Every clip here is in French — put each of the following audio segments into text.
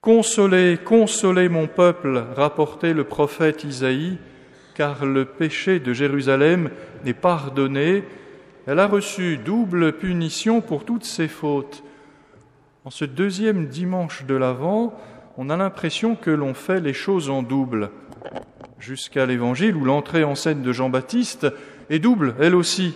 Consolez, consolez mon peuple, rapportait le prophète Isaïe, car le péché de Jérusalem est pardonné. Elle a reçu double punition pour toutes ses fautes. En ce deuxième dimanche de l'Avent, on a l'impression que l'on fait les choses en double, jusqu'à l'Évangile où l'entrée en scène de Jean-Baptiste est double, elle aussi.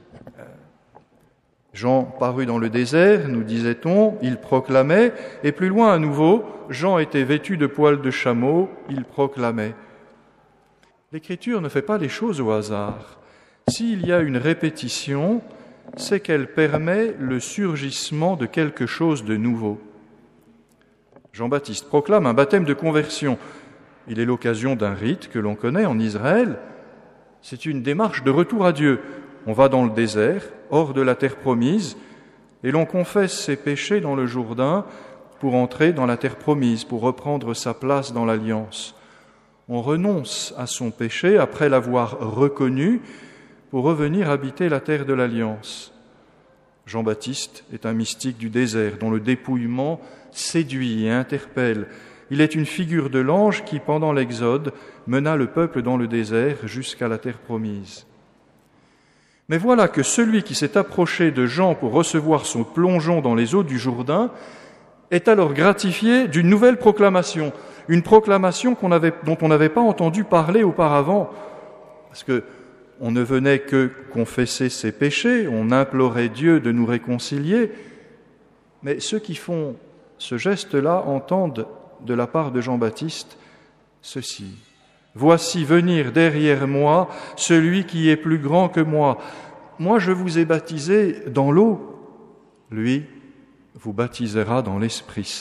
Jean parut dans le désert, nous disait-on, il proclamait, et plus loin à nouveau, Jean était vêtu de poils de chameau, il proclamait. L'Écriture ne fait pas les choses au hasard. S'il y a une répétition, c'est qu'elle permet le surgissement de quelque chose de nouveau. Jean-Baptiste proclame un baptême de conversion. Il est l'occasion d'un rite que l'on connaît en Israël. C'est une démarche de retour à Dieu. On va dans le désert, hors de la terre promise, et l'on confesse ses péchés dans le Jourdain pour entrer dans la terre promise, pour reprendre sa place dans l'alliance. On renonce à son péché après l'avoir reconnu pour revenir habiter la terre de l'alliance. Jean-Baptiste est un mystique du désert dont le dépouillement séduit et interpelle. Il est une figure de l'ange qui, pendant l'Exode, mena le peuple dans le désert jusqu'à la terre promise. Mais voilà que celui qui s'est approché de Jean pour recevoir son plongeon dans les eaux du Jourdain est alors gratifié d'une nouvelle proclamation, une proclamation dont on n'avait pas entendu parler auparavant, parce que on ne venait que confesser ses péchés, on implorait Dieu de nous réconcilier, mais ceux qui font ce geste-là entendent de la part de Jean-Baptiste ceci. « Voici venir derrière moi celui qui est plus grand que moi. Moi, je vous ai baptisé dans l'eau. Lui vous baptisera dans l'Esprit Saint. »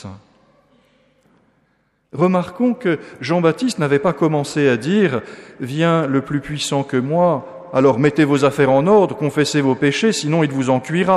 Remarquons que Jean-Baptiste n'avait pas commencé à dire « Viens le plus puissant que moi, alors mettez vos affaires en ordre, confessez vos péchés, sinon il vous en cuira. »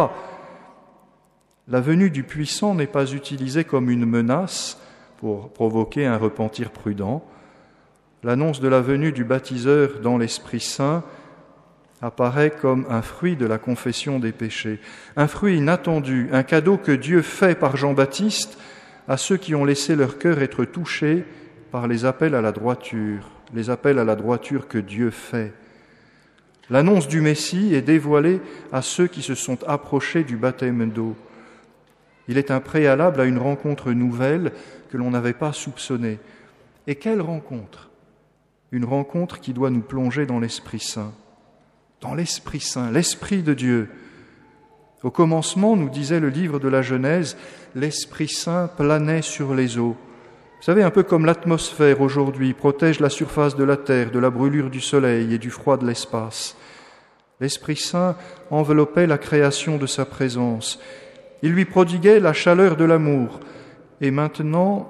La venue du puissant n'est pas utilisée comme une menace pour provoquer un repentir prudent. L'annonce de la venue du baptiseur dans l'Esprit Saint apparaît comme un fruit de la confession des péchés, un fruit inattendu, un cadeau que Dieu fait par Jean-Baptiste à ceux qui ont laissé leur cœur être touchés par les appels à la droiture que Dieu fait. L'annonce du Messie est dévoilée à ceux qui se sont approchés du baptême d'eau. Il est un préalable à une rencontre nouvelle que l'on n'avait pas soupçonnée. Et quelle rencontre ? Une rencontre qui doit nous plonger dans l'Esprit Saint. Dans l'Esprit Saint, l'Esprit de Dieu. Au commencement, nous disait le livre de la Genèse, l'Esprit Saint planait sur les eaux. Vous savez, un peu comme l'atmosphère aujourd'hui protège la surface de la terre de la brûlure du soleil et du froid de l'espace. L'Esprit Saint enveloppait la création de sa présence. Il lui prodiguait la chaleur de l'amour. Et maintenant,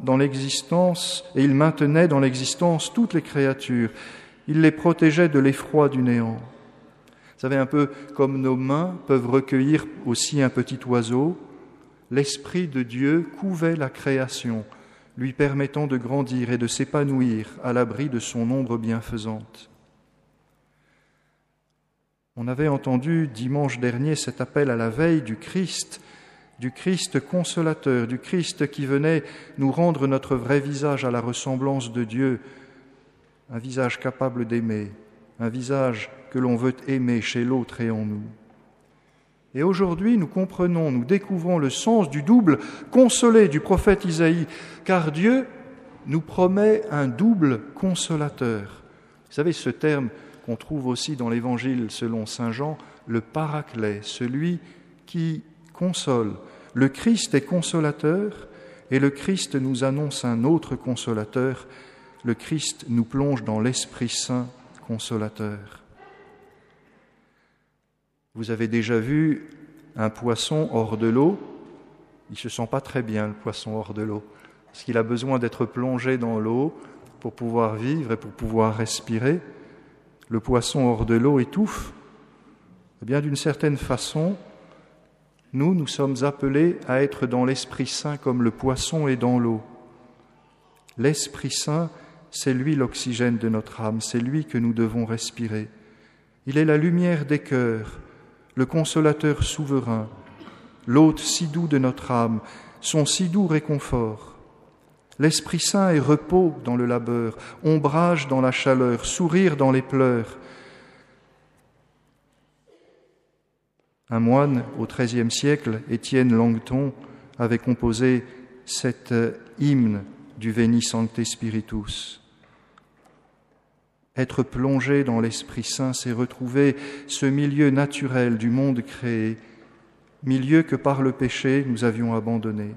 il maintenait dans l'existence toutes les créatures. Il les protégeait de l'effroi du néant. Vous savez, un peu comme nos mains peuvent recueillir aussi un petit oiseau, l'Esprit de Dieu couvait la création, lui permettant de grandir et de s'épanouir à l'abri de son ombre bienfaisante. On avait entendu dimanche dernier cet appel à la veille du Christ consolateur, du Christ qui venait nous rendre notre vrai visage à la ressemblance de Dieu, un visage capable d'aimer, un visage que l'on veut aimer chez l'autre et en nous. Et aujourd'hui, nous découvrons le sens du double consolé du prophète Isaïe, car Dieu nous promet un double consolateur. Vous savez, ce terme qu'on trouve aussi dans l'Évangile selon saint Jean, le paraclet, celui qui console. Le Christ est consolateur et le Christ nous annonce un autre consolateur. Le Christ nous plonge dans l'Esprit Saint consolateur. Vous avez déjà vu un poisson hors de l'eau? Il ne se sent pas très bien, le poisson hors de l'eau, parce qu'il a besoin d'être plongé dans l'eau pour pouvoir vivre et pour pouvoir respirer. Le poisson hors de l'eau étouffe. Eh bien, d'une certaine façon, nous sommes appelés à être dans l'Esprit Saint comme le poisson est dans l'eau. L'Esprit Saint, c'est lui l'oxygène de notre âme, c'est lui que nous devons respirer. Il est la lumière des cœurs, le consolateur souverain, l'hôte si doux de notre âme, son si doux réconfort. L'Esprit Saint est repos dans le labeur, ombrage dans la chaleur, sourire dans les pleurs. Un moine au XIIIe siècle, Étienne Langton, avait composé cet hymne du Veni Sancte Spiritus. Être plongé dans l'Esprit Saint, c'est retrouver ce milieu naturel du monde créé, milieu que par le péché nous avions abandonné.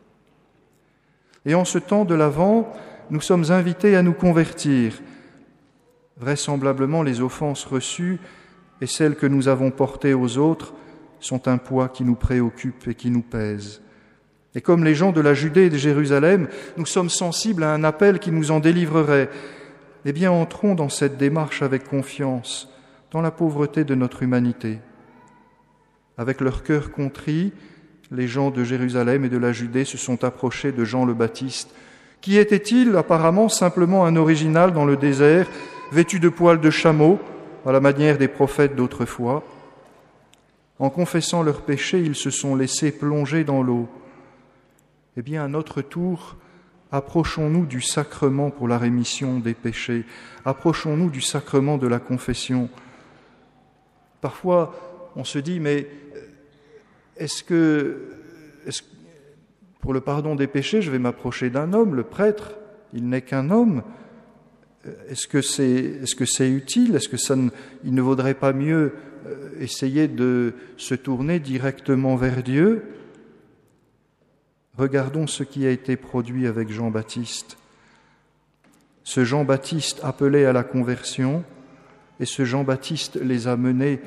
Et en ce temps de l'Avent, nous sommes invités à nous convertir. Vraisemblablement, les offenses reçues et celles que nous avons portées aux autres sont un poids qui nous préoccupe et qui nous pèse. Et comme les gens de la Judée et de Jérusalem, nous sommes sensibles à un appel qui nous en délivrerait. Eh bien, entrons dans cette démarche avec confiance, dans la pauvreté de notre humanité. Avec leur cœur contrit, les gens de Jérusalem et de la Judée se sont approchés de Jean le Baptiste. Qui était-il? Apparemment simplement un original dans le désert, vêtu de poils de chameau, à la manière des prophètes d'autrefois. En confessant leurs péchés, ils se sont laissés plonger dans l'eau. Eh bien, à notre tour, approchons-nous du sacrement pour la rémission des péchés. Approchons-nous du sacrement de la confession. Parfois, on se dit, mais est-ce que pour le pardon des péchés, je vais m'approcher d'un homme, le prêtre, il n'est qu'un homme? Est-ce que c'est utile? Est-ce que il ne vaudrait pas mieux essayer de se tourner directement vers Dieu? Regardons ce qui a été produit avec Jean-Baptiste. Ce Jean-Baptiste appelait à la conversion et ce Jean-Baptiste les a menés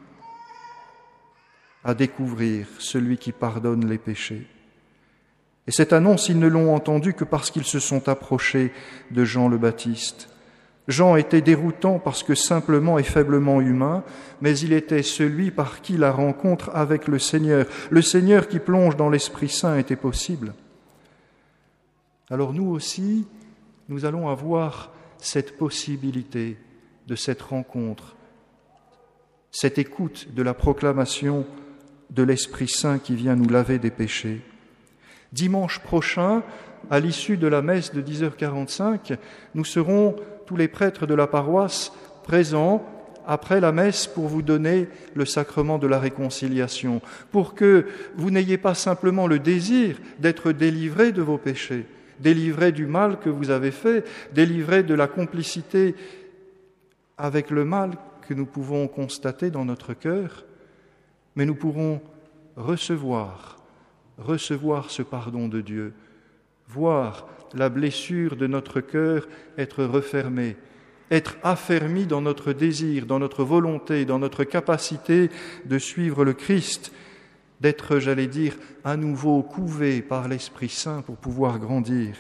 à découvrir celui qui pardonne les péchés. Et cette annonce, ils ne l'ont entendue que parce qu'ils se sont approchés de Jean le Baptiste. Jean était déroutant parce que simplement et faiblement humain, mais il était celui par qui la rencontre avec le Seigneur qui plonge dans l'Esprit Saint était possible. Alors nous aussi, nous allons avoir cette possibilité de cette rencontre, cette écoute de la proclamation de l'Esprit Saint qui vient nous laver des péchés. Dimanche prochain, à l'issue de la messe de 10h45, nous serons tous les prêtres de la paroisse présents après la messe pour vous donner le sacrement de la réconciliation, pour que vous n'ayez pas simplement le désir d'être délivrés de vos péchés, délivrés du mal que vous avez fait, délivrés de la complicité avec le mal que nous pouvons constater dans notre cœur, mais nous pourrons recevoir ce pardon de Dieu, voir la blessure de notre cœur être refermée, être affermie dans notre désir, dans notre volonté, dans notre capacité de suivre le Christ, d'être, à nouveau couvé par l'Esprit Saint pour pouvoir grandir.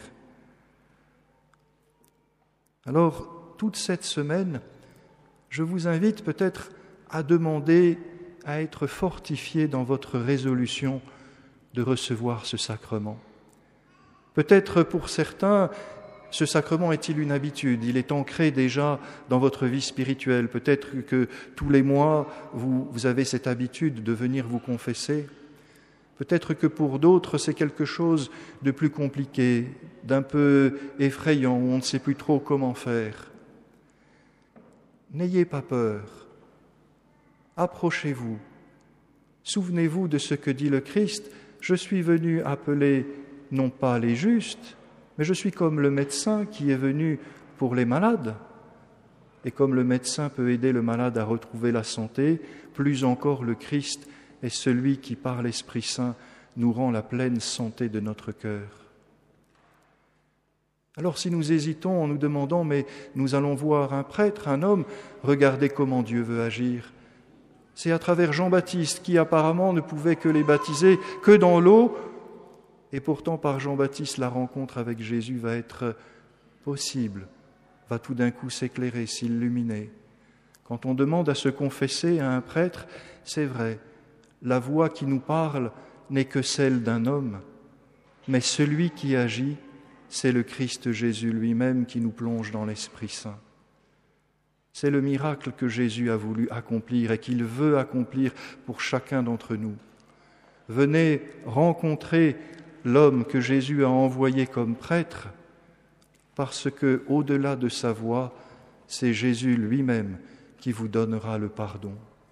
Alors, toute cette semaine, je vous invite peut-être à demander à être fortifié dans votre résolution de recevoir ce sacrement. Peut-être pour certains, ce sacrement est-il une habitude, il est ancré déjà dans votre vie spirituelle. Peut-être que tous les mois, vous avez cette habitude de venir vous confesser. Peut-être que pour d'autres, c'est quelque chose de plus compliqué, d'un peu effrayant, où on ne sait plus trop comment faire. N'ayez pas peur. Approchez-vous. Souvenez-vous de ce que dit le Christ. Je suis venu appeler non pas les justes, mais je suis comme le médecin qui est venu pour les malades. Et comme le médecin peut aider le malade à retrouver la santé, plus encore le Christ est celui qui, par l'Esprit Saint, nous rend la pleine santé de notre cœur. Alors si nous hésitons en nous demandant « mais nous allons voir un prêtre, un homme, regardez comment Dieu veut agir », c'est à travers Jean-Baptiste qui apparemment ne pouvait que les baptiser que dans l'eau, et pourtant par Jean-Baptiste la rencontre avec Jésus va être possible, va tout d'un coup s'éclairer, s'illuminer. Quand on demande à se confesser à un prêtre, c'est vrai, la voix qui nous parle n'est que celle d'un homme, mais celui qui agit, c'est le Christ Jésus lui-même qui nous plonge dans l'Esprit Saint. C'est le miracle que Jésus a voulu accomplir et qu'il veut accomplir pour chacun d'entre nous. Venez rencontrer l'homme que Jésus a envoyé comme prêtre, parce que, au-delà de sa voix, c'est Jésus lui-même qui vous donnera le pardon.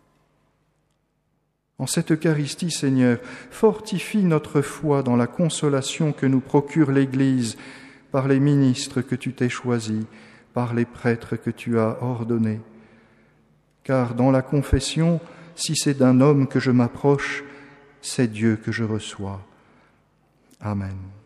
En cette Eucharistie, Seigneur, fortifie notre foi dans la consolation que nous procure l'Église par les ministres que tu t'es choisis, par les prêtres que tu as ordonnés. Car dans la confession, si c'est d'un homme que je m'approche, c'est Dieu que je reçois. Amen.